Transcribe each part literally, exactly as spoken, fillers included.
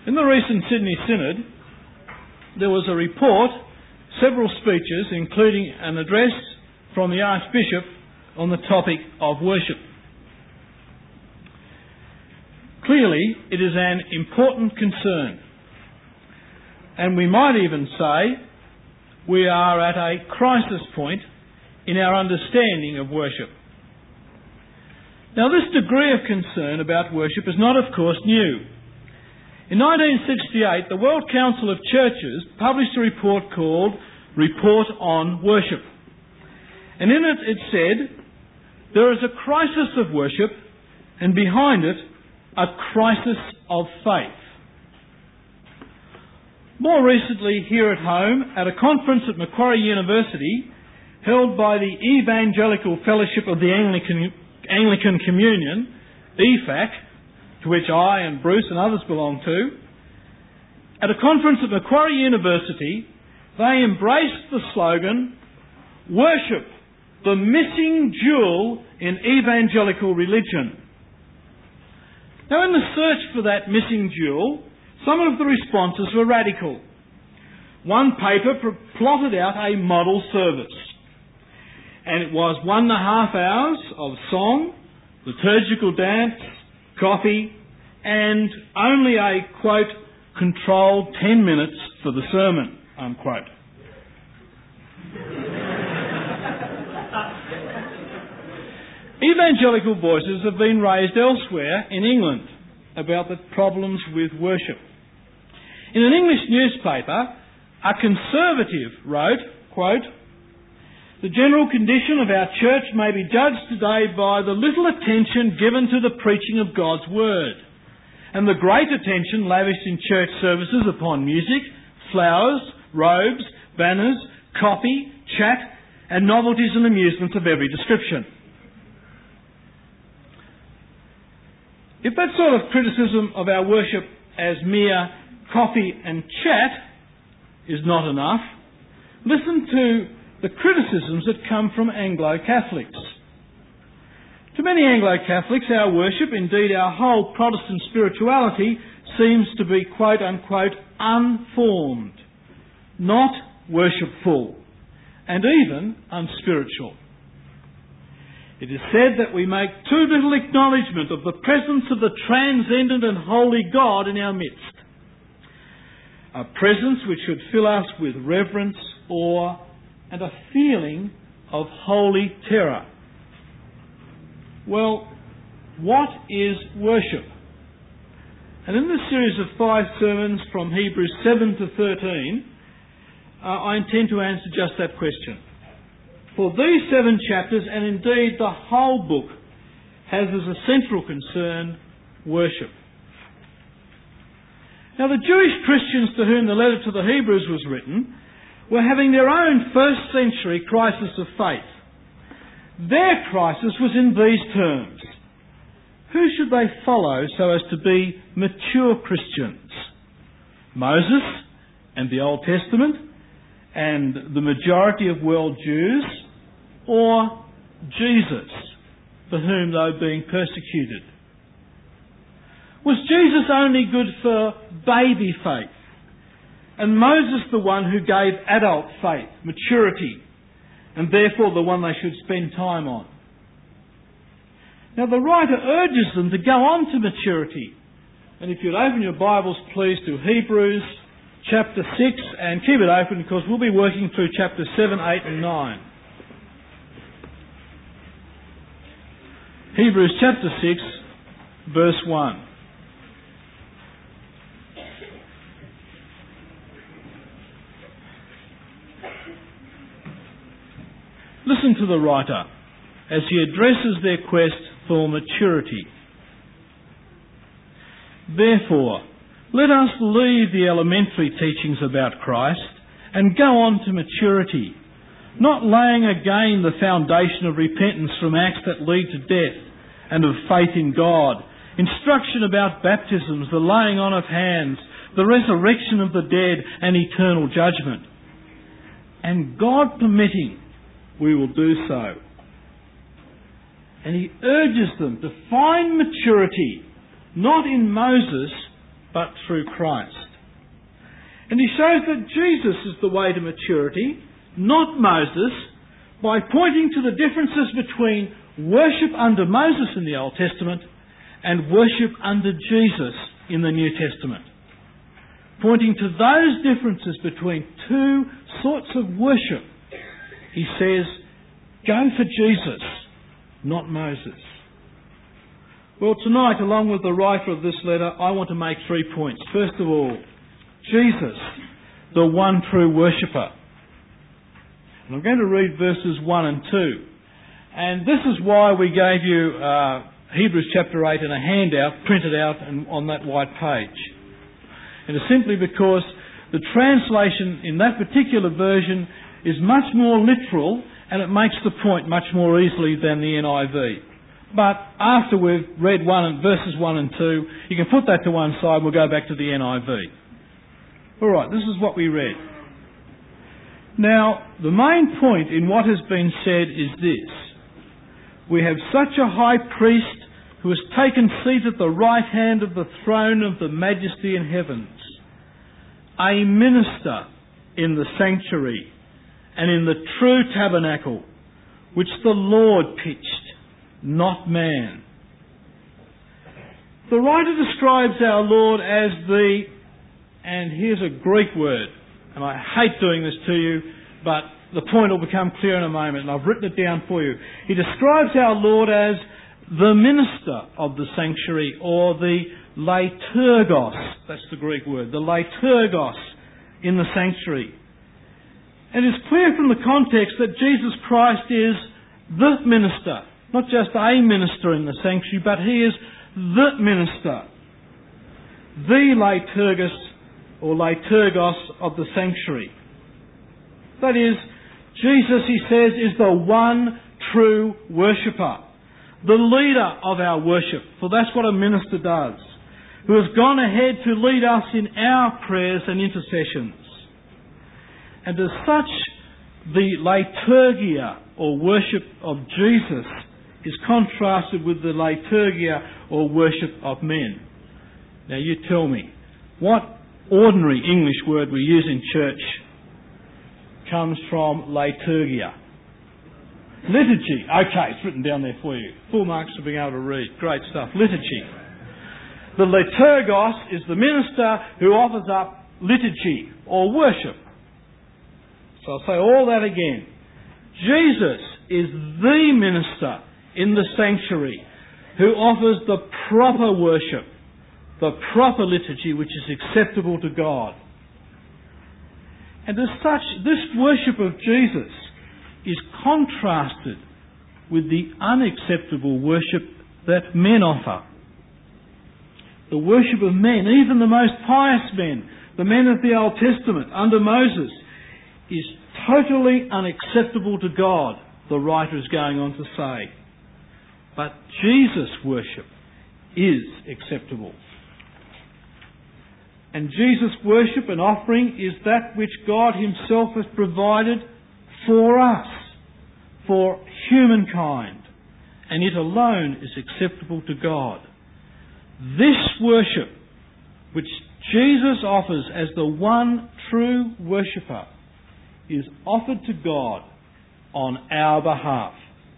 In the recent Sydney Synod, there was a report, several speeches, including an address from the Archbishop on the topic of worship. Clearly, it is an important concern, and we might even say we are at a crisis point in our understanding of worship. Now, this degree of concern about worship is not, of course, new. In nineteen sixty-eight, the World Council of Churches published a report called Report on Worship. And in it, it said, there is a crisis of worship, and behind it, a crisis of faith. More recently, here at home, at a conference at Macquarie University, held by the Evangelical Fellowship of the Anglican, Anglican Communion, E F A C, to which I and Bruce and others belong to, at a conference at Macquarie University, they embraced the slogan, "Worship, the missing jewel in evangelical religion." Now, in the search for that missing jewel, some of the responses were radical. One paper pr- plotted out a model service, and it was one and a half hours of song, liturgical dance, coffee, and only a, quote, controlled ten minutes for the sermon, unquote. Evangelical voices have been raised elsewhere in England about the problems with worship. In an English newspaper, a conservative wrote, quote, "The general condition of our church may be judged today by the little attention given to the preaching of God's Word, and the great attention lavished in church services upon music, flowers, robes, banners, coffee, chat, and novelties and amusements of every description." If that sort of criticism of our worship as mere coffee and chat is not enough, listen to the criticisms that come from Anglo-Catholics. To many Anglo-Catholics, our worship, indeed our whole Protestant spirituality, seems to be, quote unquote, unformed, not worshipful, and even unspiritual. It is said that we make too little acknowledgement of the presence of the transcendent and holy God in our midst. A presence which should fill us with reverence, awe, and a feeling of holy terror. Well, what is worship? And in this series of five sermons from Hebrews seven to thirteen, uh, I intend to answer just that question. For these seven chapters, and indeed the whole book, has as a central concern worship. Now, the Jewish Christians to whom the letter to the Hebrews was written were having their own first century crisis of faith. Their crisis was in these terms. Who should they follow so as to be mature Christians? Moses and the Old Testament and the majority of world Jews, or Jesus, for whom they were being persecuted? Was Jesus only good for baby faith, and Moses the one who gave adult faith, maturity, and therefore the one they should spend time on? Now, the writer urges them to go on to maturity. And if you'd open your Bibles, please, to Hebrews chapter six, and keep it open because we'll be working through chapters seven, eight and nine. Hebrews chapter six, verse one. Listen to the writer as he addresses their quest for maturity. "Therefore, let us leave the elementary teachings about Christ and go on to maturity, not laying again the foundation of repentance from acts that lead to death and of faith in God, instruction about baptisms, the laying on of hands, the resurrection of the dead and eternal judgment. And God permitting, we will do so." And he urges them to find maturity, not in Moses, but through Christ. And he shows that Jesus is the way to maturity, not Moses, by pointing to the differences between worship under Moses in the Old Testament and worship under Jesus in the New Testament. Pointing to those differences between two sorts of worship, he says, go for Jesus, not Moses. Well, tonight, along with the writer of this letter, I want to make three points. First of all, Jesus, the one true worshipper. And I'm going to read verses one and two. And this is why we gave you uh, Hebrews chapter eight in a handout, printed out and on that white page. And it's simply because the translation in that particular version is much more literal and it makes the point much more easily than the N I V. But after we've read one and verses one and two, you can put that to one side and we'll go back to the N I V. Alright, this is what we read. Now, the main point in what has been said is this. We have such a high priest who has taken seat at the right hand of the throne of the majesty in heavens, a minister in the sanctuary and in the true tabernacle, which the Lord pitched, not man. The writer describes our Lord as the, and here's a Greek word, and I hate doing this to you, but the point will become clear in a moment, and I've written it down for you. He describes our Lord as the minister of the sanctuary, or the liturgos, that's the Greek word, the liturgos in the sanctuary. And it's clear from the context that Jesus Christ is the minister, not just a minister in the sanctuary, but he is the minister, the liturgos or liturgos of the sanctuary. That is, Jesus, he says, is the one true worshipper, the leader of our worship, for that's what a minister does, who has gone ahead to lead us in our prayers and intercessions. And as such, the liturgia or worship of Jesus is contrasted with the liturgia or worship of men. Now you tell me, what ordinary English word we use in church comes from liturgia? Liturgy. Okay, it's written down there for you. Full marks for being able to read. Great stuff. Liturgy. The liturgos is the minister who offers up liturgy or worship. So I'll say all that again. Jesus is the minister in the sanctuary who offers the proper worship, the proper liturgy which is acceptable to God. And as such, this worship of Jesus is contrasted with the unacceptable worship that men offer. The worship of men, even the most pious men, the men of the Old Testament under Moses, is totally unacceptable to God, the writer is going on to say. But Jesus' worship is acceptable. And Jesus' worship and offering is that which God himself has provided for us, for humankind, and it alone is acceptable to God. This worship, which Jesus offers as the one true worshipper, is offered to God on our behalf.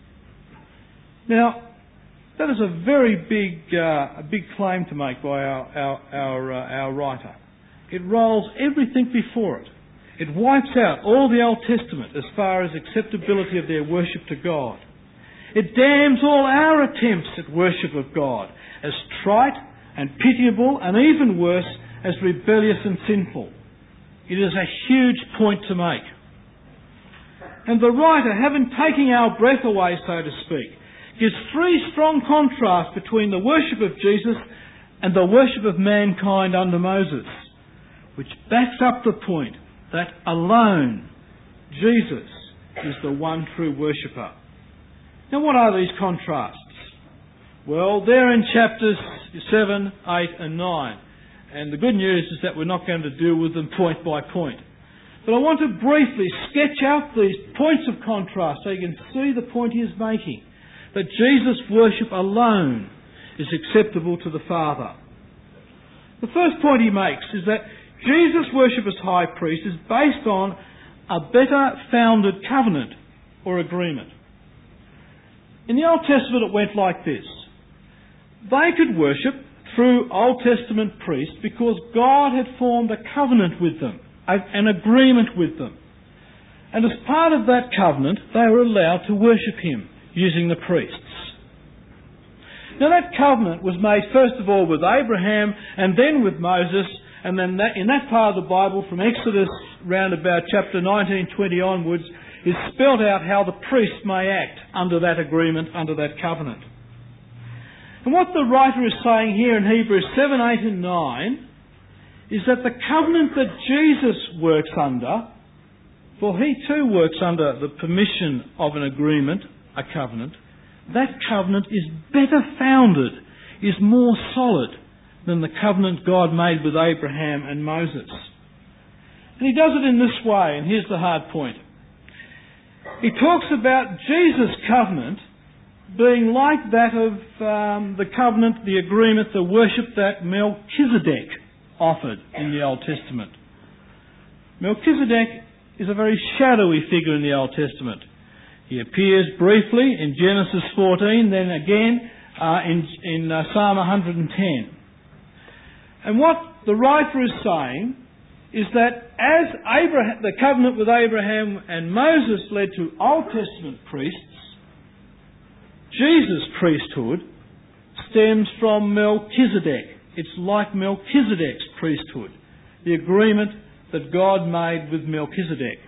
Now, that is a very big, uh, a big claim to make by our our our, uh, our writer. It rolls everything before it. It wipes out all the Old Testament as far as acceptability of their worship to God. It damns all our attempts at worship of God as trite and pitiable, and even worse, as rebellious and sinful. It is a huge point to make. And the writer, having taken our breath away, so to speak, gives three strong contrasts between the worship of Jesus and the worship of mankind under Moses, which backs up the point that alone Jesus is the one true worshipper. Now, what are these contrasts? Well, they're in chapters seven, eight and nine. And the good news is that we're not going to deal with them point by point. But I want to briefly sketch out these points of contrast so you can see the point he is making. That Jesus' worship alone is acceptable to the Father. The first point he makes is that Jesus' worship as high priest is based on a better founded covenant or agreement. In the Old Testament it went like this. They could worship through Old Testament priests because God had formed a covenant with them, an agreement with them. And as part of that covenant, they were allowed to worship him using the priests. Now that covenant was made first of all with Abraham and then with Moses, and then that, in that part of the Bible from Exodus round about chapter nineteen, twenty onwards is spelt out how the priest may act under that agreement, under that covenant. And what the writer is saying here in Hebrews seven, eight and nine is that the covenant that Jesus works under, for he too works under the permission of an agreement, a covenant, that covenant is better founded, is more solid than the covenant God made with Abraham and Moses. And he does it in this way, and here's the hard point. He talks about Jesus' covenant being like that of um, the covenant, the agreement, the worship that Melchizedek offered in the Old Testament. Melchizedek is a very shadowy figure in the Old Testament. He appears briefly in Genesis fourteen, then again uh, in, in uh, Psalm one hundred ten. And what the writer is saying is that as Abraham, the covenant with Abraham and Moses led to Old Testament priests, Jesus' priesthood stems from Melchizedek. It's like Melchizedek's priesthood, the agreement that God made with Melchizedek.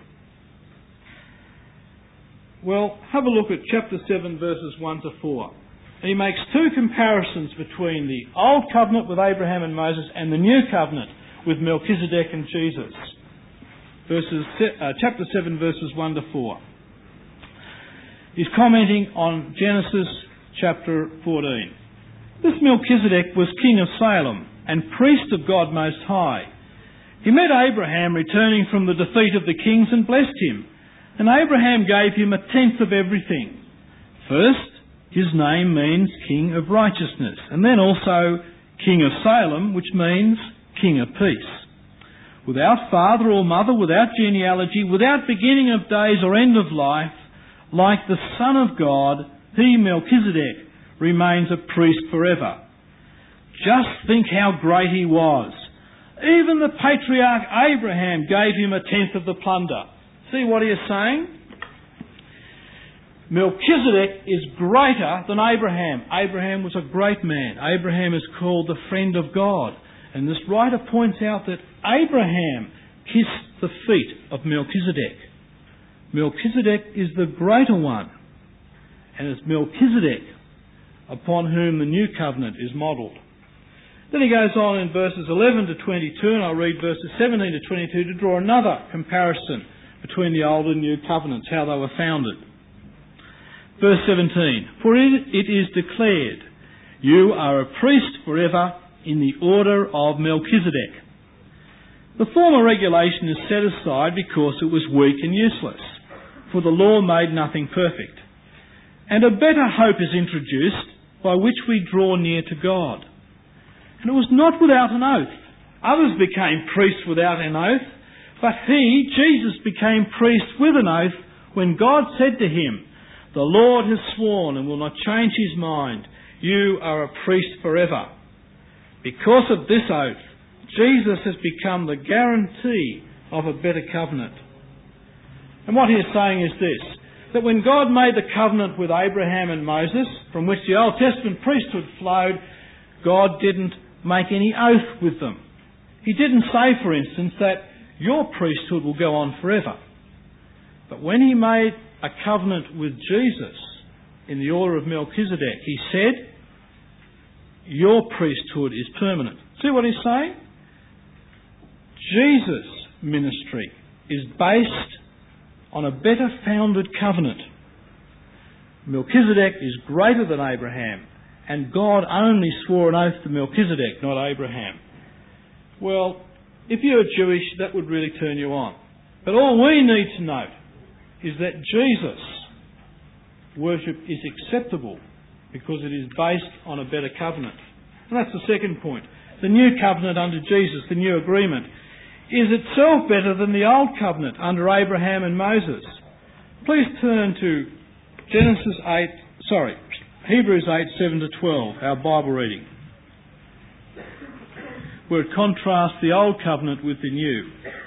Well, have a look at chapter seven, verses one to four. He makes two comparisons between the Old Covenant with Abraham and Moses and the New Covenant with Melchizedek and Jesus. Verses, uh, chapter seven, verses one to four. He's commenting on Genesis chapter fourteen. This Melchizedek was king of Salem and priest of God Most High. He met Abraham returning from the defeat of the kings and blessed him. And Abraham gave him a tenth of everything. First, his name means King of Righteousness, and then also King of Salem, which means King of Peace. Without father or mother, without genealogy, without beginning of days or end of life, like the Son of God, he, Melchizedek, remains a priest forever. Just think how great he was. Even the patriarch Abraham gave him a tenth of the plunder. See what he is saying? Melchizedek is greater than Abraham. Abraham was a great man. Abraham is called the friend of God. And this writer points out that Abraham kissed the feet of Melchizedek. Melchizedek is the greater one. And it's Melchizedek upon whom the new covenant is modelled. Then he goes on in verses eleven to twenty-two, and I'll read verses seventeen to twenty-two to draw another comparison between the old and new covenants, how they were founded. Verse seventeen, for it, it is declared, you are a priest forever in the order of Melchizedek. The former regulation is set aside because it was weak and useless, for the law made nothing perfect. And a better hope is introduced by which we draw near to God. And it was not without an oath. Others became priests without an oath, but he, Jesus, became priest with an oath when God said to him, the Lord has sworn and will not change his mind. You are a priest forever. Because of this oath, Jesus has become the guarantee of a better covenant. And what he is saying is this, that when God made the covenant with Abraham and Moses, from which the Old Testament priesthood flowed, God didn't make any oath with them. He didn't say, for instance, that your priesthood will go on forever. But when he made a covenant with Jesus in the order of Melchizedek, he said, your priesthood is permanent. See what he's saying? Jesus' ministry is based on a better founded covenant. Melchizedek is greater than Abraham, and God only swore an oath to Melchizedek, not Abraham. Well, if you're Jewish, that would really turn you on. But all we need to note is that Jesus' worship is acceptable because it is based on a better covenant. And that's the second point. the new covenant under Jesus, the new agreement, is itself better than the old covenant under Abraham and Moses. Please turn to Genesis eight, sorry, Hebrews eight, seven to twelve, our Bible reading, where it contrasts the old covenant with the new.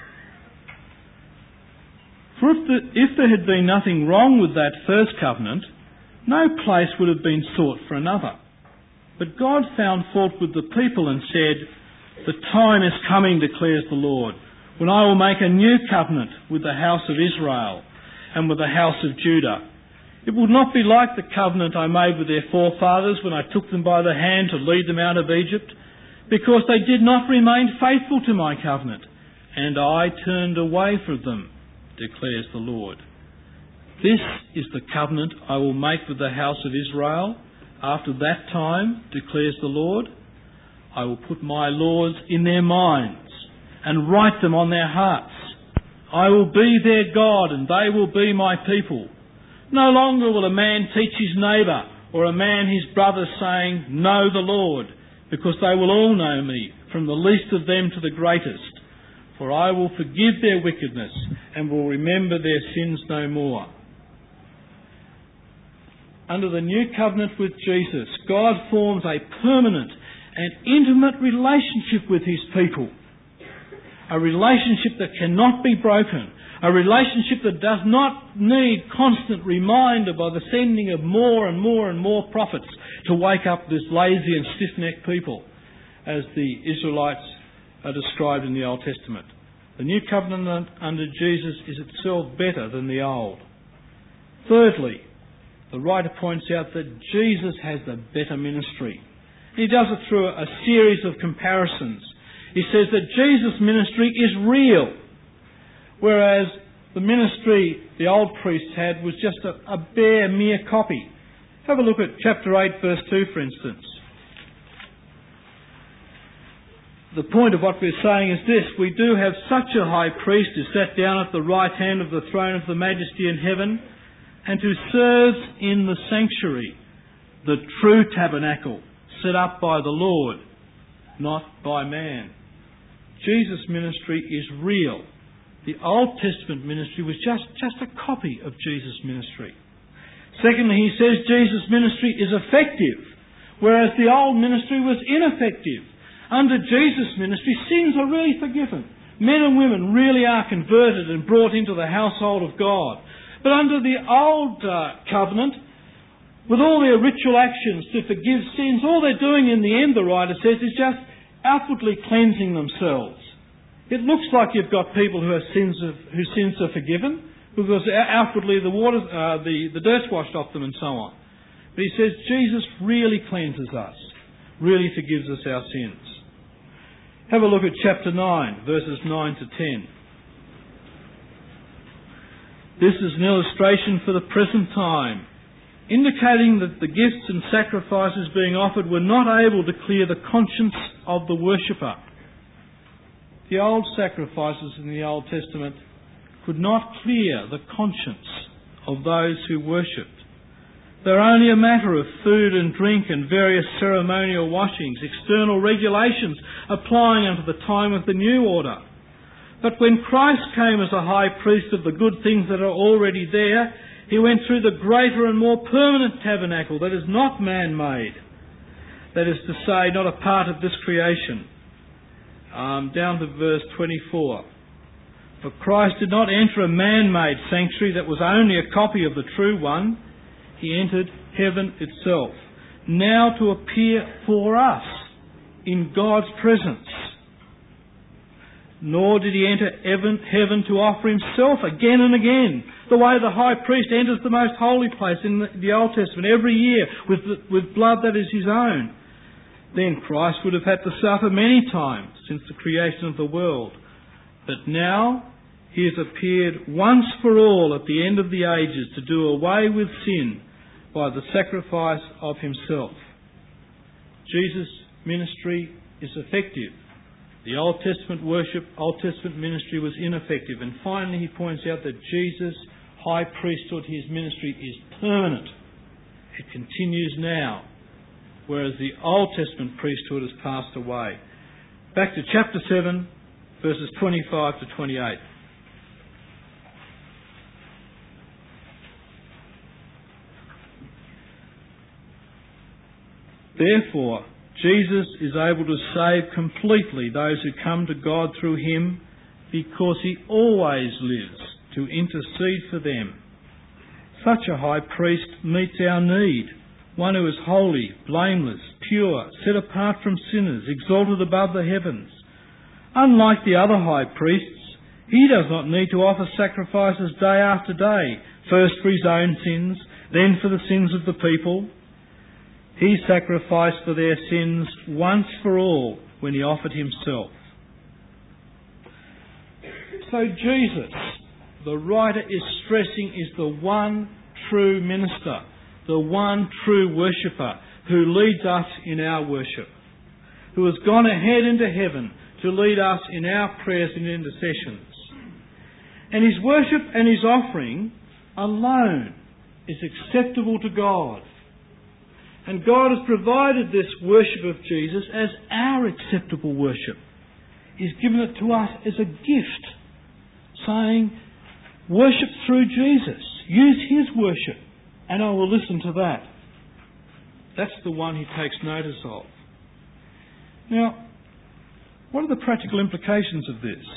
For if, the, if there had been nothing wrong with that first covenant, no place would have been sought for another. But God found fault with the people and said, "The time is coming, declares the Lord, when I will make a new covenant with the house of Israel and with the house of Judah. It will not be like the covenant I made with their forefathers when I took them by the hand to lead them out of Egypt, because they did not remain faithful to my covenant, and I turned away from them, declares the Lord. This is the covenant I will make with the house of Israel. After that time, declares the Lord, I will put my laws in their minds and write them on their hearts. I will be their God and they will be my people. No longer will a man teach his neighbour or a man his brother, saying, Know the Lord, because they will all know me, from the least of them to the greatest. For I will forgive their wickedness and will remember their sins no more." Under the new covenant with Jesus, God forms a permanent and intimate relationship with his people. A relationship that cannot be broken. A relationship that does not need constant reminder by the sending of more and more and more prophets to wake up this lazy and stiff-necked people, as the Israelites are described in the Old Testament. The new covenant under Jesus is itself better than the old. Thirdly, the writer points out that Jesus has the better ministry. He does it through a series of comparisons. He says that Jesus' ministry is real, whereas the ministry the old priests had was just a, a bare, mere copy. Have a look at chapter eight, verse two, for instance. The point of what we're saying is this: we do have such a high priest who sat down at the right hand of the throne of the majesty in heaven, and who serves in the sanctuary, the true tabernacle, set up by the Lord, not by man. Jesus' ministry is real. The Old Testament ministry was just, just a copy of Jesus' ministry. Secondly, he says Jesus' ministry is effective, whereas the old ministry was ineffective. Under Jesus' ministry, sins are really forgiven. Men and women really are converted and brought into the household of God. But under the old uh, covenant, with all their ritual actions to forgive sins, all they're doing in the end, the writer says, is just outwardly cleansing themselves. It looks like you've got people who have sins of, whose sins are forgiven, because outwardly the water, uh, the, the dirt's washed off them and so on. But he says Jesus really cleanses us, really forgives us our sins. Have a look at chapter nine, verses nine to ten. This is an illustration for the present time, indicating that the gifts and sacrifices being offered were not able to clear the conscience of the worshipper. The old sacrifices in the Old Testament could not clear the conscience of those who worshipped. They're only a matter of food and drink and various ceremonial washings, external regulations applying unto the time of the new order. But when Christ came as a high priest of the good things that are already there, he went through the greater and more permanent tabernacle that is not man-made. That is to say, not a part of this creation. Um, down to verse twenty-four. For Christ did not enter a man-made sanctuary that was only a copy of the true one. He entered heaven itself, now to appear for us in God's presence. Nor did he enter heaven, heaven to offer himself again and again, the way the high priest enters the most holy place in the, the Old Testament every year with, with blood that is his own. Then Christ would have had to suffer many times since the creation of the world. But now he has appeared once for all at the end of the ages to do away with sin by the sacrifice of himself. Jesus' ministry is effective. The Old Testament worship, Old Testament ministry was ineffective. And finally he points out that Jesus' high priesthood, his ministry, is permanent. It continues now, whereas the Old Testament priesthood has passed away. back to chapter seven, verses twenty-five to twenty-eight. Therefore, Jesus is able to save completely those who come to God through him, because he always lives to intercede for them. Such a high priest meets our need, one who is holy, blameless, pure, set apart from sinners, exalted above the heavens. Unlike the other high priests, he does not need to offer sacrifices day after day, first for his own sins, then for the sins of the people. He sacrificed for their sins once for all when he offered himself. So Jesus, the writer is stressing, is the one true minister, the one true worshipper who leads us in our worship, who has gone ahead into heaven to lead us in our prayers and intercessions. And his worship and his offering alone is acceptable to God. And God has provided this worship of Jesus as our acceptable worship. He's given it to us as a gift, saying, worship through Jesus. Use his worship, and I will listen to that. That's the one he takes notice of. Now, what are the practical implications of this?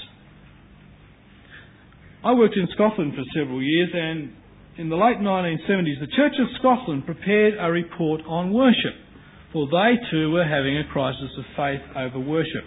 I worked in Scotland for several years, and in the late nineteen seventies, the Church of Scotland prepared a report on worship, for they too were having a crisis of faith over worship.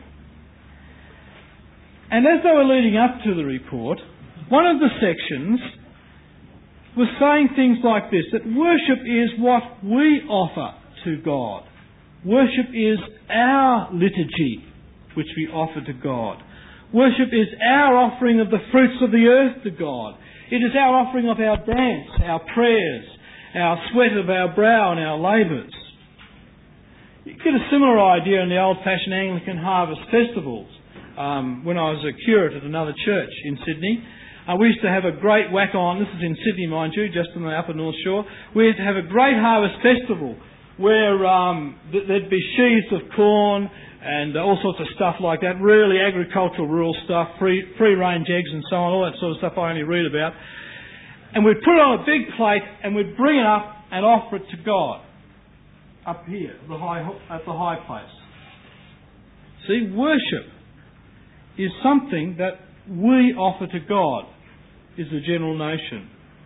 And as they were leading up to the report, one of the sections was saying things like this, that worship is what we offer to God. Worship is our liturgy which we offer to God. Worship is our offering of the fruits of the earth to God. It is our offering of our dance, our prayers, our sweat of our brow and our labours. You get a similar idea in the old-fashioned Anglican harvest festivals. Um, when I was a curate at another church in Sydney, uh, we used to have a great whack-on. This is in Sydney, mind you, just on the upper North Shore. We used to have a great harvest festival where um, th- there'd be sheaves of corn and all sorts of stuff like that, really agricultural, rural stuff, free, free-range eggs and so on, all that sort of stuff I only read about. And we'd put it on a big plate and we'd bring it up and offer it to God up here the high, at the high place. See, worship is something that we offer to God, is the general notion.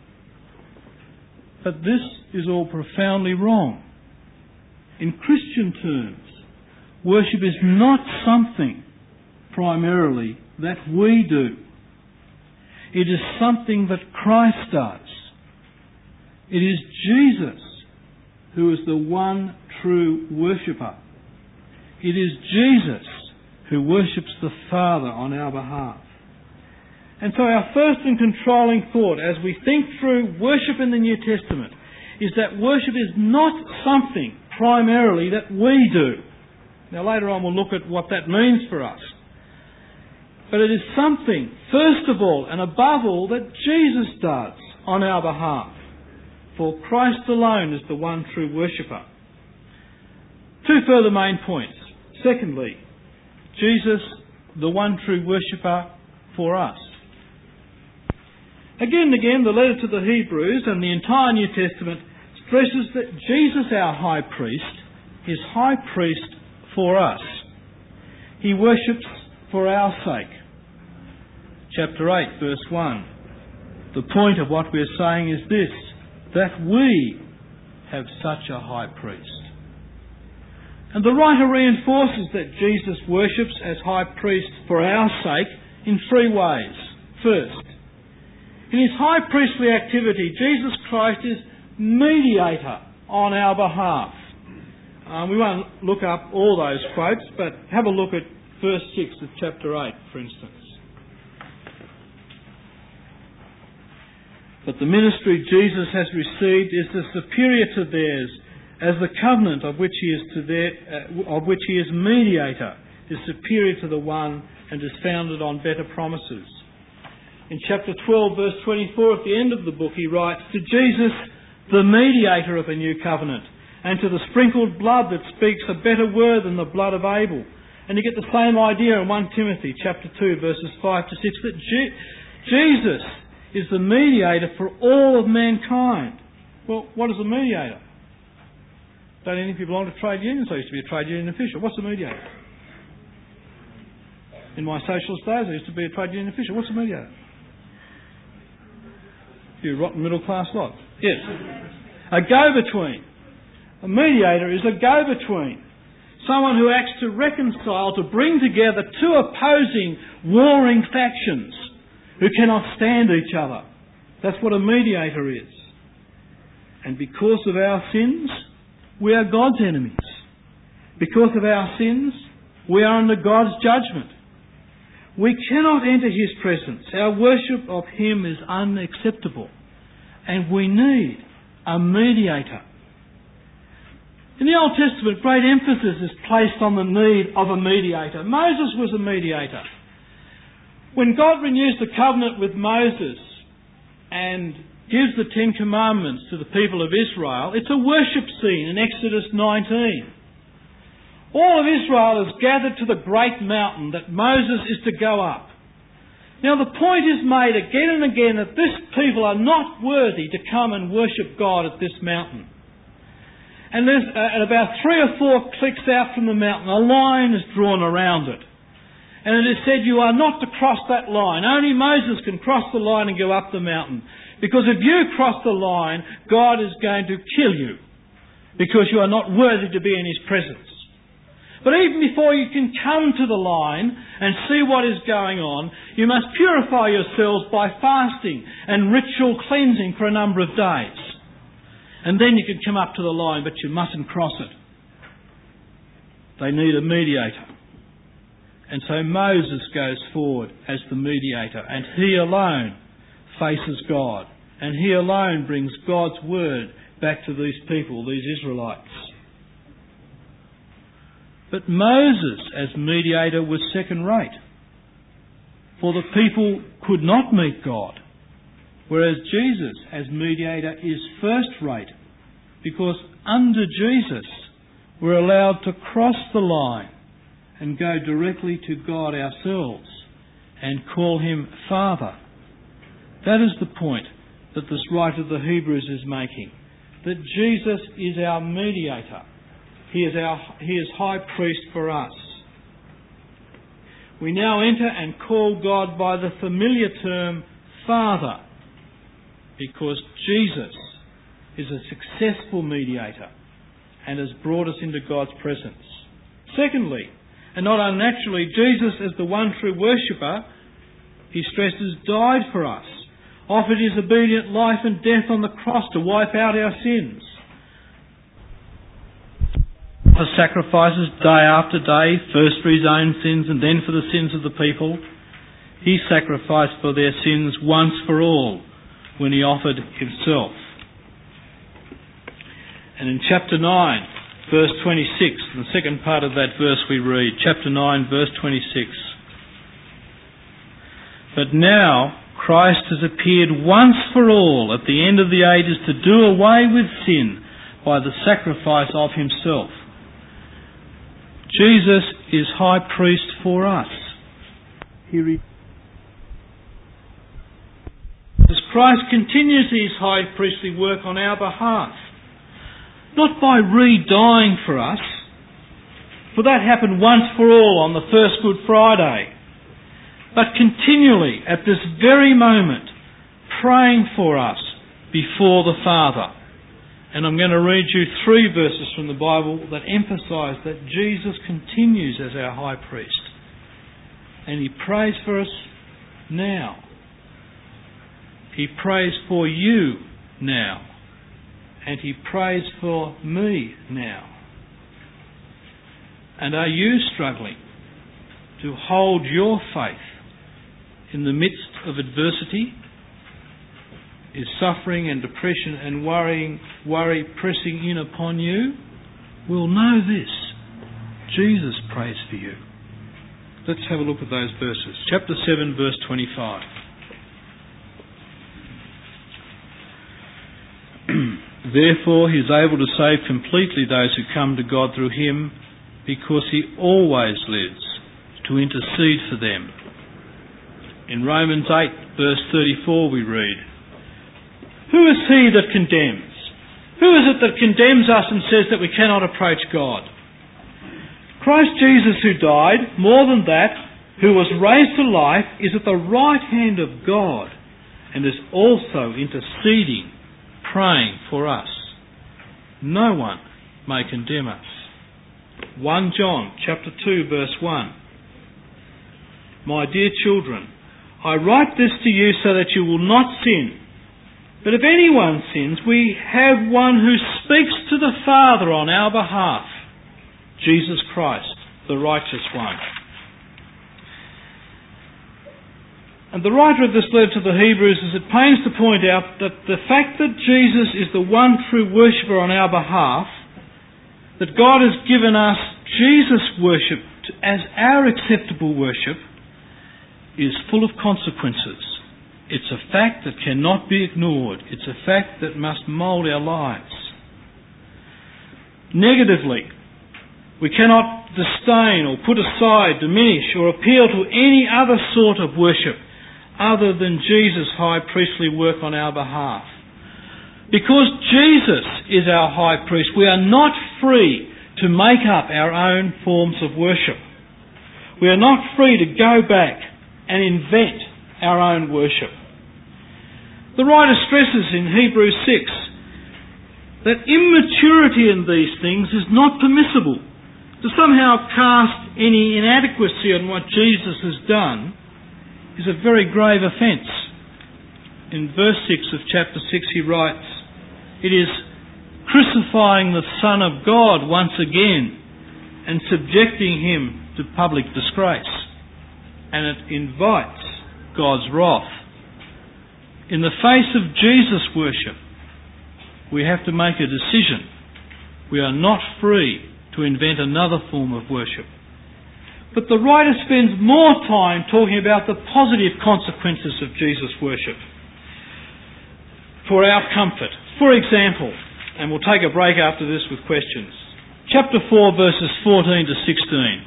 But this is all profoundly wrong. In Christian terms, worship is not something primarily that we do. It is something that Christ does. It is Jesus who is the one true worshipper. It is Jesus who worships the Father on our behalf. And so our first and controlling thought as we think through worship in the New Testament is that worship is not something primarily that we do. Now later on we'll look at what that means for us. But it is something, first of all and above all, that Jesus does on our behalf. For Christ alone is the one true worshipper. Two further main points. Secondly, Jesus, the one true worshipper for us. Again and again, the letter to the Hebrews and the entire New Testament stresses that Jesus, our high priest, is high priest for us. He worships for our sake. Chapter eight, verse one. The point of what we're saying is this, that we have such a high priest. And the writer reinforces that Jesus worships as high priest for our sake in three ways. First, in his high priestly activity, Jesus Christ is mediator on our behalf. Um, we won't look up all those quotes, but have a look at verse six of chapter eight, for instance. But the ministry Jesus has received is the superior to theirs, as the covenant of which he is to their, uh, of which he is mediator is superior to the one and is founded on better promises. In chapter twelve, verse twenty-four, at the end of the book, he writes, to Jesus, the mediator of a new covenant, and to the sprinkled blood that speaks a better word than the blood of Abel, And you get the same idea in First Timothy chapter two, verses five to six, that Je- Jesus is the mediator for all of mankind. Well, what is a mediator? Don't any of you belong to trade unions? I used to be a trade union official. What's a mediator? In my socialist days, I used to be a trade union official. What's a mediator? You rotten middle class lot. Yes. A go-between. A mediator is a go-between. Someone who acts to reconcile, to bring together two opposing, warring factions who cannot stand each other. That's what a mediator is. And because of our sins, we are God's enemies. Because of our sins, we are under God's judgment. We cannot enter His presence. Our worship of Him is unacceptable. And we need a mediator. In the Old Testament, great emphasis is placed on the need of a mediator. Moses was a mediator. When God renews the covenant with Moses and gives the Ten Commandments to the people of Israel, it's a worship scene in Exodus nineteen. All of Israel is gathered to the great mountain that Moses is to go up. Now the point is made again and again that this people are not worthy to come and worship God at this mountain. And there's, uh, at about three or four clicks out from the mountain, a line is drawn around it. And it is said, you are not to cross that line. Only Moses can cross the line and go up the mountain. Because if you cross the line, God is going to kill you. Because you are not worthy to be in His presence. But even before you can come to the line and see what is going on, you must purify yourselves by fasting and ritual cleansing for a number of days. And then you can come up to the line, but you mustn't cross it. They need a mediator. And so Moses goes forward as the mediator, and he alone faces God. And he alone brings God's word back to these people, these Israelites. But Moses as mediator was second rate. For the people could not meet God. Whereas Jesus as mediator is first rate. Because under Jesus we're allowed to cross the line and go directly to God ourselves and call Him Father. That is the point that this writer of the Hebrews is making. That Jesus is our mediator. He is our, He is high priest for us. We now enter and call God by the familiar term Father, because Jesus is a successful mediator and has brought us into God's presence. Secondly, and not unnaturally, Jesus as the one true worshipper, he stresses, died for us, offered His obedient life and death on the cross to wipe out our sins. For sacrifices day after day, first for His own sins and then for the sins of the people. He sacrificed for their sins once for all when He offered Himself. And in chapter nine, verse twenty-six, the second part of that verse we read, chapter nine, verse twenty-six. But now Christ has appeared once for all at the end of the ages to do away with sin by the sacrifice of Himself. Jesus is high priest for us. He re- As Christ continues His high priestly work on our behalf. Not by re-dying for us, for that happened once for all on the first Good Friday, but continually at this very moment praying for us before the Father. And I'm going to read you three verses from the Bible that emphasise that Jesus continues as our high priest. And He prays for us now. He prays for you now. And He prays for me now. And are you struggling to hold your faith in the midst of adversity? Is suffering and depression and worrying, worry pressing in upon you? Well, know this. Jesus prays for you. Let's have a look at those verses. Chapter seven, verse twenty-five. Therefore He is able to save completely those who come to God through Him, because he always lives to intercede for them. In Romans eight verse thirty-four we read, "Who is he that condemns? Who is it that condemns us and says that we cannot approach God? Christ Jesus, who died, more than that, who was raised to life, is at the right hand of God and is also interceding, praying for us. No one may condemn us." First John chapter two verse one. "My dear children, I write this to you so that you will not sin. But if anyone sins, we have one who speaks to the Father on our behalf, Jesus Christ, the righteous one." And the writer of this letter to the Hebrews is at pains to point out that the fact that Jesus is the one true worshipper on our behalf, that God has given us Jesus' worship as our acceptable worship, is full of consequences. It's a fact that cannot be ignored. It's a fact that must mould our lives. Negatively, we cannot disdain or put aside, diminish or appeal to any other sort of worship other than Jesus' high priestly work on our behalf. Because Jesus is our high priest, we are not free to make up our own forms of worship. We are not free to go back and invent our own worship. The writer stresses in Hebrews six that immaturity in these things is not permissible. To somehow cast any inadequacy on what Jesus has done is a very grave offence. In verse six of chapter six he writes, "It is crucifying the Son of God once again and subjecting him to public disgrace. And it invites God's wrath." In the face of Jesus' worship, we have to make a decision. We are not free to invent another form of worship. But the writer spends more time talking about the positive consequences of Jesus' worship for our comfort. For example, and we'll take a break after this with questions, chapter four verses fourteen to sixteen.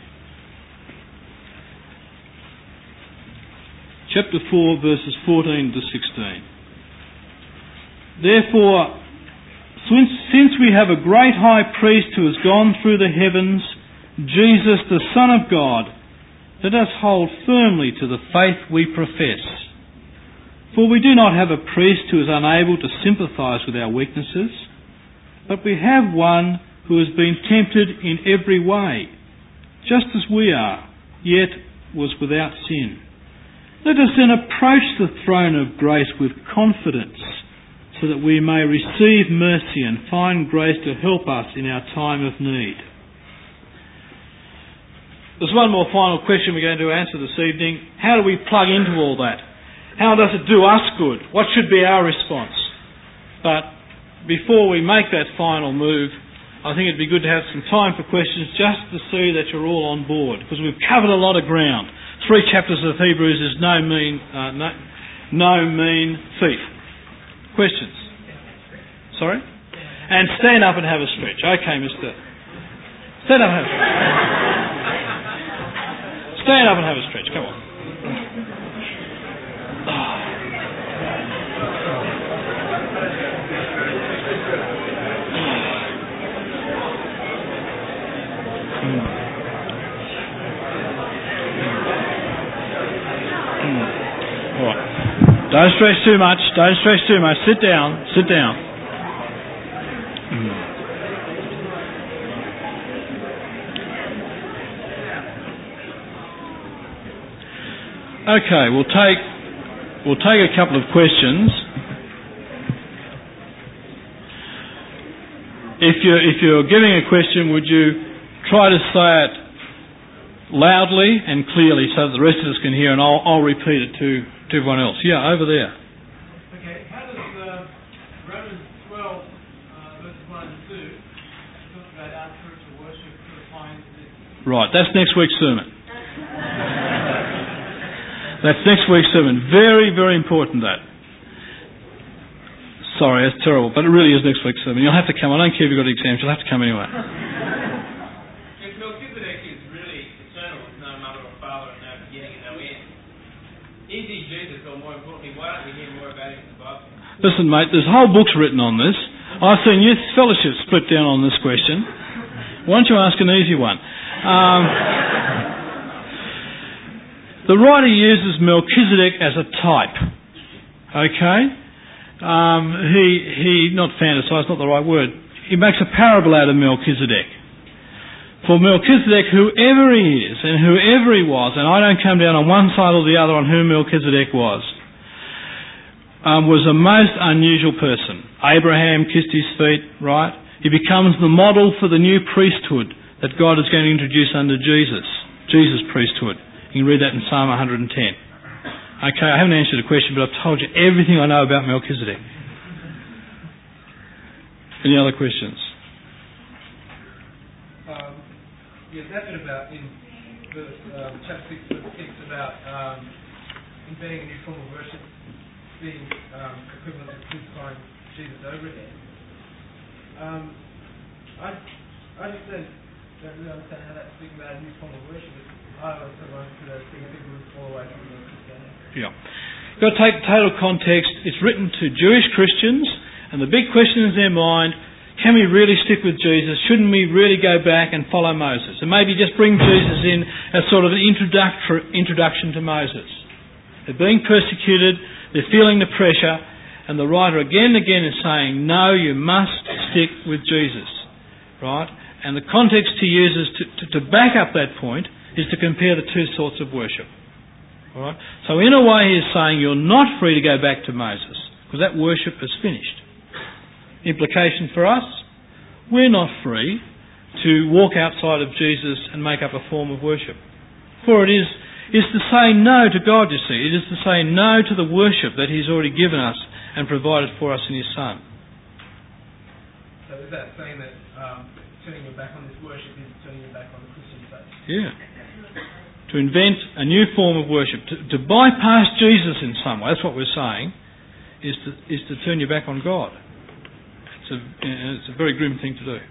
Chapter four verses fourteen to sixteen. "Therefore, since, since we have a great high priest who has gone through the heavens, Jesus the Son of God, let us hold firmly to the faith we profess. For we do not have a priest who is unable to sympathise with our weaknesses, but we have one who has been tempted in every way, just as we are, yet was without sin. Let us then approach the throne of grace with confidence, so that we may receive mercy and find grace to help us in our time of need." There's one more final question we're going to answer this evening. How do we plug into all that? How does it do us good? What should be our response? But before we make that final move, I think it'd be good to have some time for questions just to see that you're all on board, because we've covered a lot of ground. Three chapters of Hebrews is no mean, uh, no, no mean feat. Questions? Sorry? And stand up and have a stretch. Okay, mister. Stand up and have a stretch. Stand up and have a stretch. Come on. All right. Don't stretch too much. Don't stretch too much. Sit down. Sit down. Okay, we'll take we'll take a couple of questions. If you're if you're giving a question, would you try to say it loudly and clearly so that the rest of us can hear, and I'll I'll repeat it to, to everyone else. Yeah, over there. Okay, how does uh, Romans twelve uh, verses one and two talk about our spiritual worship to apply into this? Right, that's next week's sermon. That's next week's sermon. Very, very important, that. Sorry, that's terrible, but it really is next week's sermon. You'll have to come. I don't care if you've got exams, you'll have to come anyway. If Melchizedek Is he Jesus, or more importantly, why don't we hear more about him in the Bible? Listen, mate, there's whole books written on this. I've seen youth fellowship split down on this question. Why don't you ask an easy one? Um, the writer uses Melchizedek as a type. Okay? Um, he, he, not fantasise, not the right word. He makes a parable out of Melchizedek. For Melchizedek, whoever he is and whoever he was, and I don't come down on one side or the other on who Melchizedek was, um, was a most unusual person. Abraham kissed his feet, right? He becomes the model for the new priesthood that God is going to introduce under Jesus, Jesus' priesthood. You can read that in Psalm one hundred ten. Okay, I haven't answered the question, but I've told you everything I know about Melchizedek. Any other questions? Um, yeah, that bit about in verse, um, chapter six, verse six, about um, inventing a new form of worship being um, equivalent to crucifying Jesus over again. Um, I, I just don't, don't really understand how that's speaking about a new form of worship. I always sort of understood that people would fall away from the Christianity. Yeah. You've got to take the total context. It's written to Jewish Christians, and the big question is in their mind, can we really stick with Jesus? Shouldn't we really go back and follow Moses? And maybe just bring Jesus in as sort of an introduction to Moses. They're being persecuted, they're feeling the pressure, and the writer again and again is saying, no, you must stick with Jesus. Right? And the context he uses to, to, to back up that point is to compare the two sorts of worship. All right? So in a way he is saying you're not free to go back to Moses, because that worship is finished. Implication for us, we're not free to walk outside of Jesus and make up a form of worship. For it is, is to say no to God, you see. It is to say no to the worship that he's already given us and provided for us in his Son. So is that saying that um, turning your back on this worship is turning your back on the Christian faith? Yeah. To invent a new form of worship, to, to bypass Jesus in some way, that's what we're saying, is to, is to turn your back on God. It's a, it's a very grim thing to do.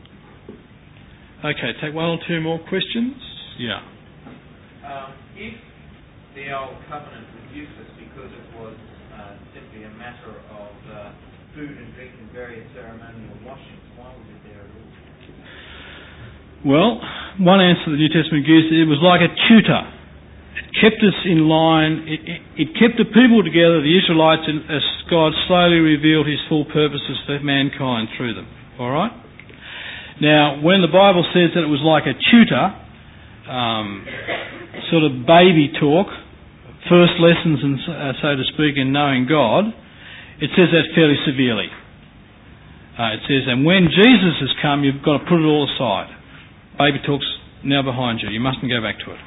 Okay, take one or two more questions. Yeah. Um, if the old covenant was useless because it was uh, simply a matter of uh, food and drink and various ceremonial washings, why was it there at all? Well, one answer the New Testament gives, it was like a tutor. It kept us in line. It, it, it kept the people together, the Israelites, as God slowly revealed his full purposes for mankind through them. All right? Now, when the Bible says that it was like a tutor, um, sort of baby talk, first lessons, and uh, so to speak, in knowing God, it says that fairly severely. Uh, it says, and when Jesus has come, you've got to put it all aside. Baby talk's now behind you. You mustn't go back to it.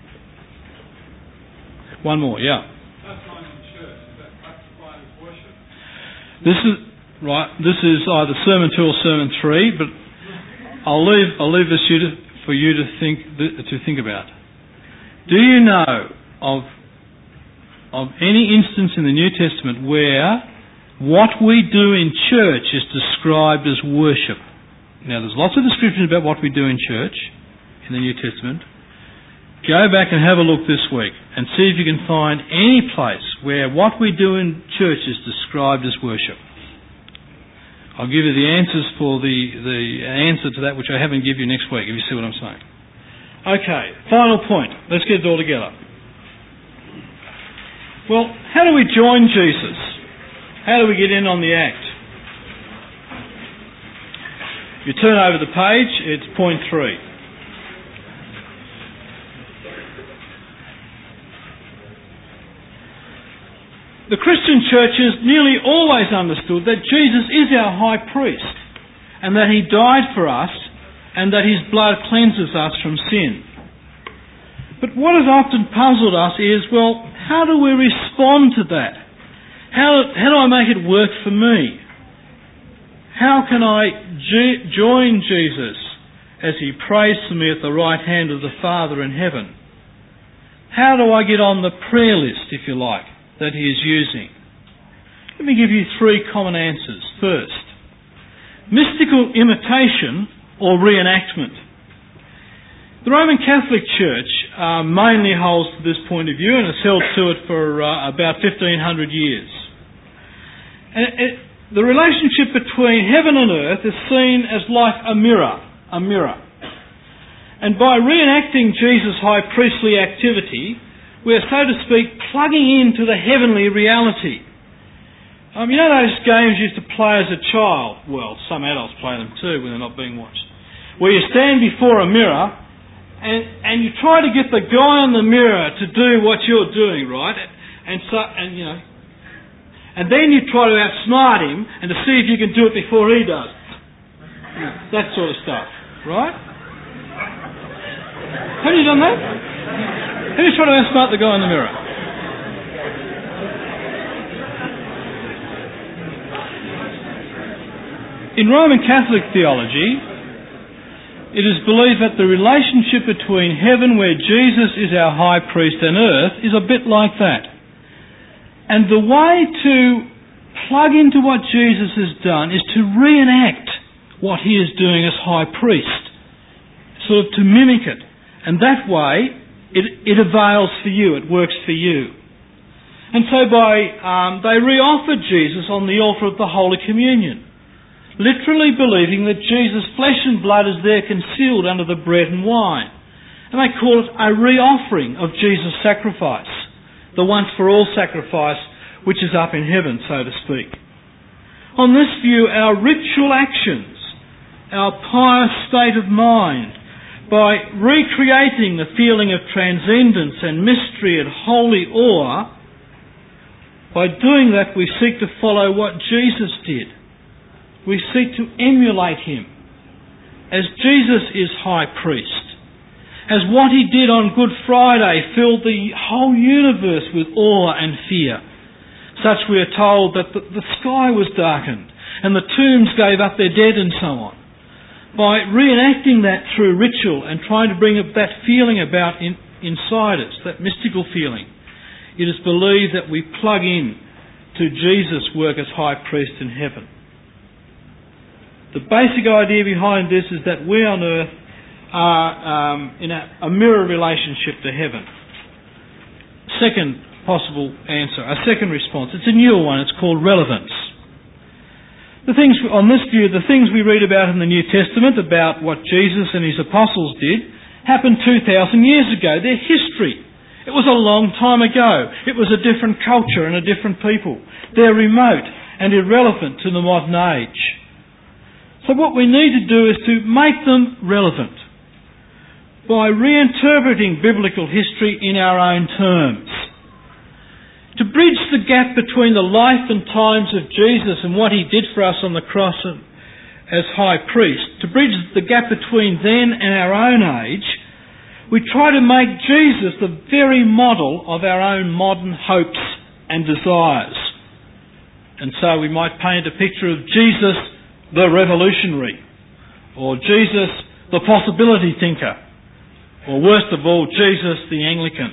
One more, yeah. That's not in church. Is that classified as worship? This is right. This is either sermon two or sermon three, but I'll leave. I'll leave this you to, for you to think to think about. Do you know of of any instance in the New Testament where what we do in church is described as worship? Now, there's lots of descriptions about what we do in church in the New Testament. Go back and have a look this week and see if you can find any place where what we do in church is described as worship. I'll give you the answers for the, the answer to that, which I haven't given you next week, if you see what I'm saying. Okay, final point. Let's get it all together. Well, how do we join Jesus? How do we get in on the act? You turn over the page, it's point three. The Christian churches nearly always understood that Jesus is our high priest and that he died for us and that his blood cleanses us from sin. But what has often puzzled us is, well, how do we respond to that? How, how do I make it work for me? How can I G- join Jesus as he prays for me at the right hand of the Father in heaven? How do I get on the prayer list, if you like, that he is using? Let me give you three common answers. First, mystical imitation or reenactment. The Roman Catholic Church uh, mainly holds to this point of view and has held to it for uh, about fifteen hundred years. And it, the relationship between heaven and earth is seen as like a mirror, a mirror. And by reenacting Jesus' high priestly activity, we are, so to speak, plugging into the heavenly reality. Um, you know those games you used to play as a child? Well, some adults play them too when they're not being watched. Where you stand before a mirror and, and you try to get the guy in the mirror to do what you're doing, right? And so, and you know, and then you try to outsmart him and to see if you can do it before he does. That sort of stuff, right? Have you done that? Have you tried to outsmart the guy in the mirror? In Roman Catholic theology, it is believed that the relationship between heaven, where Jesus is our high priest, and earth is a bit like that. And the way to plug into what Jesus has done is to reenact what he is doing as high priest, sort of to mimic it. And that way, it, it avails for you, it works for you. And so by um, they re-offered Jesus on the altar of the Holy Communion, literally believing that Jesus' flesh and blood is there concealed under the bread and wine. And they call it a re-offering of Jesus' sacrifice, the once-for-all sacrifice which is up in heaven, so to speak. On this view, our ritual actions, our pious state of mind, by recreating the feeling of transcendence and mystery and holy awe, by doing that we seek to follow what Jesus did. We seek to emulate him. As Jesus is high priest, as what he did on Good Friday filled the whole universe with awe and fear. Such we are told that the, the sky was darkened and the tombs gave up their dead and so on. By reenacting that through ritual and trying to bring that feeling about in, inside us, that mystical feeling, it is believed that we plug in to Jesus' work as high priest in heaven. The basic idea behind this is that we on earth are um, in a, a mirror relationship to heaven. Second possible answer, a second response. It's a newer one. It's called relevance. The things on this view, the things we read about in the New Testament about what Jesus and his apostles did happened two thousand years ago. They're history. It was a long time ago. It was a different culture and a different people. They're remote and irrelevant to the modern age. So what we need to do is to make them relevant by reinterpreting biblical history in our own terms. To bridge the gap between the life and times of Jesus and what he did for us on the cross as high priest, to bridge the gap between then and our own age, we try to make Jesus the very model of our own modern hopes and desires. And so we might paint a picture of Jesus the revolutionary, or Jesus the possibility thinker, or worst of all, Jesus the Anglican.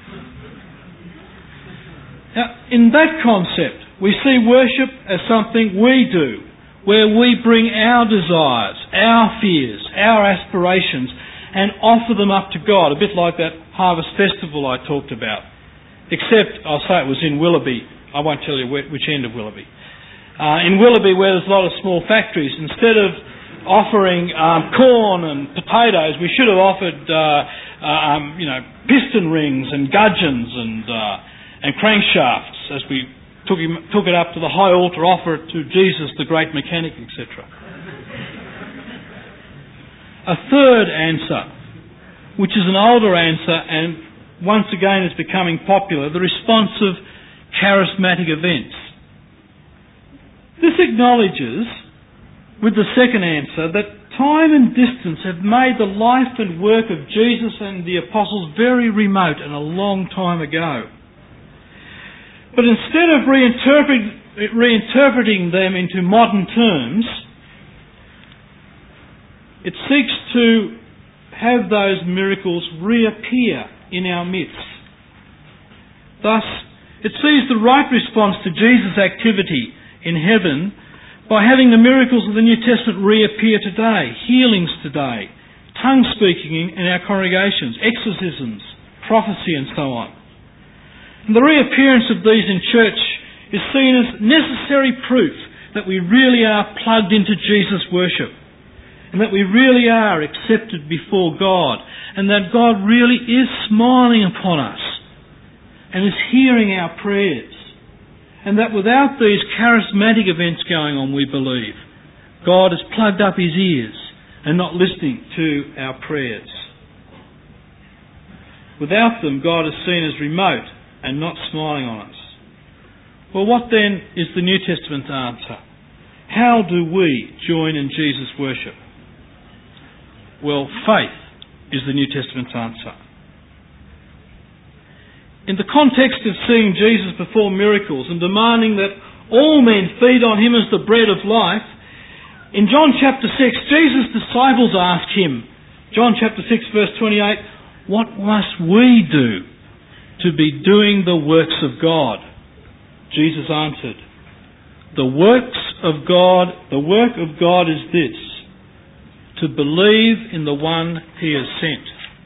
Now, in that concept, we see worship as something we do, where we bring our desires, our fears, our aspirations, and offer them up to God, a bit like that Harvest Festival I talked about. Except, I'll say it was in Willoughby. I won't tell you which end of Willoughby. Uh, in Willoughby, where there's a lot of small factories, instead of offering um, corn and potatoes, we should have offered, uh, um, you know, piston rings and gudgeons and uh, and crankshafts as we took him, took it up to the high altar, offer it to Jesus, the great mechanic, et cetera. A third answer, which is an older answer and once again is becoming popular, the response of charismatic events. This acknowledges, with the second answer, that time and distance have made the life and work of Jesus and the apostles very remote and a long time ago. But instead of reinterpret, reinterpreting them into modern terms, it seeks to have those miracles reappear in our midst. Thus, it sees the right response to Jesus' activity in heaven by having the miracles of the New Testament reappear today, healings today, tongue speaking in our congregations, exorcisms, prophecy and so on. And the reappearance of these in church is seen as necessary proof that we really are plugged into Jesus' worship, and that we really are accepted before God, and that God really is smiling upon us and is hearing our prayers, and that without these charismatic events going on, we believe, God has plugged up his ears and not listening to our prayers. Without them, God is seen as remote and not smiling on us. Well, what then is the New Testament's answer? How do we join in Jesus' worship? Well, faith is the New Testament's answer. In the context of seeing Jesus perform miracles and demanding that all men feed on him as the bread of life, in John chapter six, Jesus' disciples ask him, John chapter six verse twenty-eight, what must we do to be doing the works of God? Jesus answered, the works of God, the work of God is this, to believe in the one he has sent.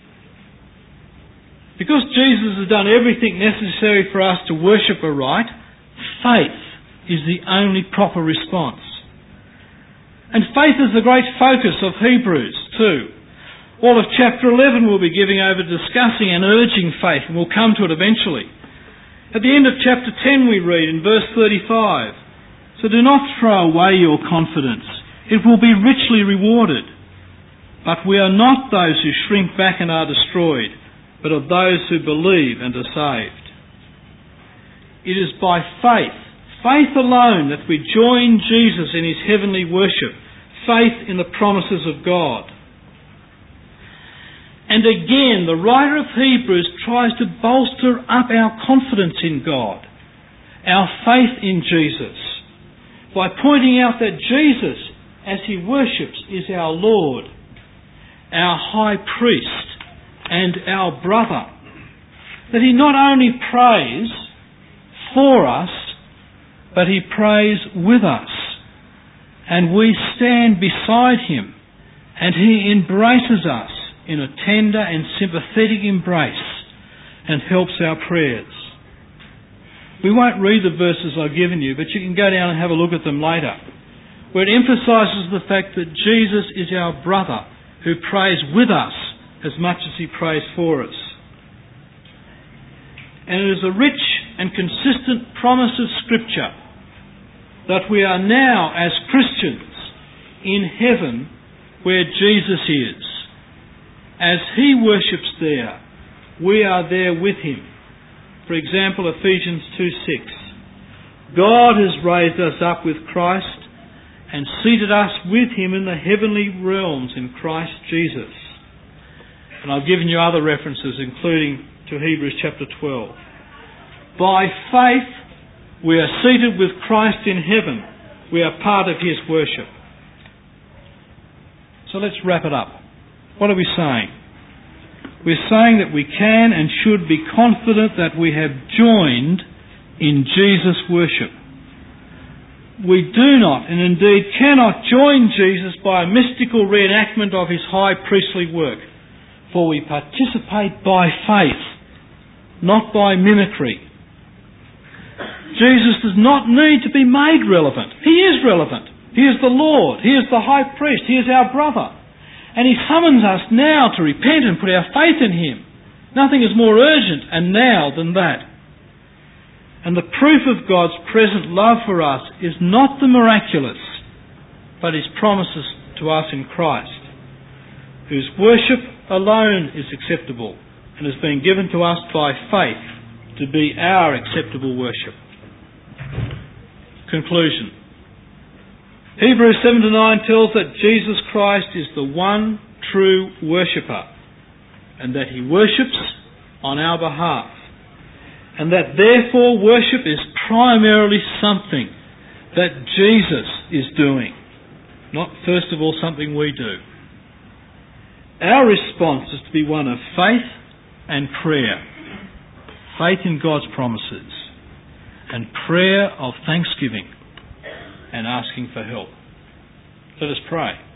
Because Jesus has done everything necessary for us to worship aright, faith is the only proper response. And faith is the great focus of Hebrews too. All of chapter eleven we'll be giving over discussing and urging faith, and we'll come to it eventually. At the end of chapter ten we read in verse thirty-five, so do not throw away your confidence. It will be richly rewarded. But we are not those who shrink back and are destroyed, but of those who believe and are saved. It is by faith, faith alone, that we join Jesus in his heavenly worship, faith in the promises of God. And again, the writer of Hebrews tries to bolster up our confidence in God, our faith in Jesus, by pointing out that Jesus, as he worships, is our Lord, our high priest, and our brother. That he not only prays for us, but he prays with us. And we stand beside him, and he embraces us in a tender and sympathetic embrace and helps our prayers. We won't read the verses I've given you, but you can go down and have a look at them later, where it emphasises the fact that Jesus is our brother who prays with us as much as he prays for us. And it is a rich and consistent promise of Scripture that we are now, as Christians, in heaven where Jesus is. As he worships there, we are there with him. For example, Ephesians two six. God has raised us up with Christ and seated us with him in the heavenly realms in Christ Jesus. And I've given you other references, including to Hebrews chapter twelve. By faith, we are seated with Christ in heaven. We are part of his worship. So let's wrap it up. What are we saying? We're saying that we can and should be confident that we have joined in Jesus' worship. We do not, and indeed cannot, join Jesus by a mystical reenactment of his high priestly work, for we participate by faith, not by mimicry. Jesus does not need to be made relevant. He is relevant. He is the Lord. He is the high priest. He is our brother. And he summons us now to repent and put our faith in him. Nothing is more urgent and now than that. And the proof of God's present love for us is not the miraculous, but his promises to us in Christ, whose worship alone is acceptable and has been given to us by faith to be our acceptable worship. Conclusion. Hebrews seven to nine tells that Jesus Christ is the one true worshipper, and that he worships on our behalf, and that therefore worship is primarily something that Jesus is doing, not first of all something we do. Our response is to be one of faith and prayer, faith in God's promises, and prayer of thanksgiving and asking for help. Let us pray.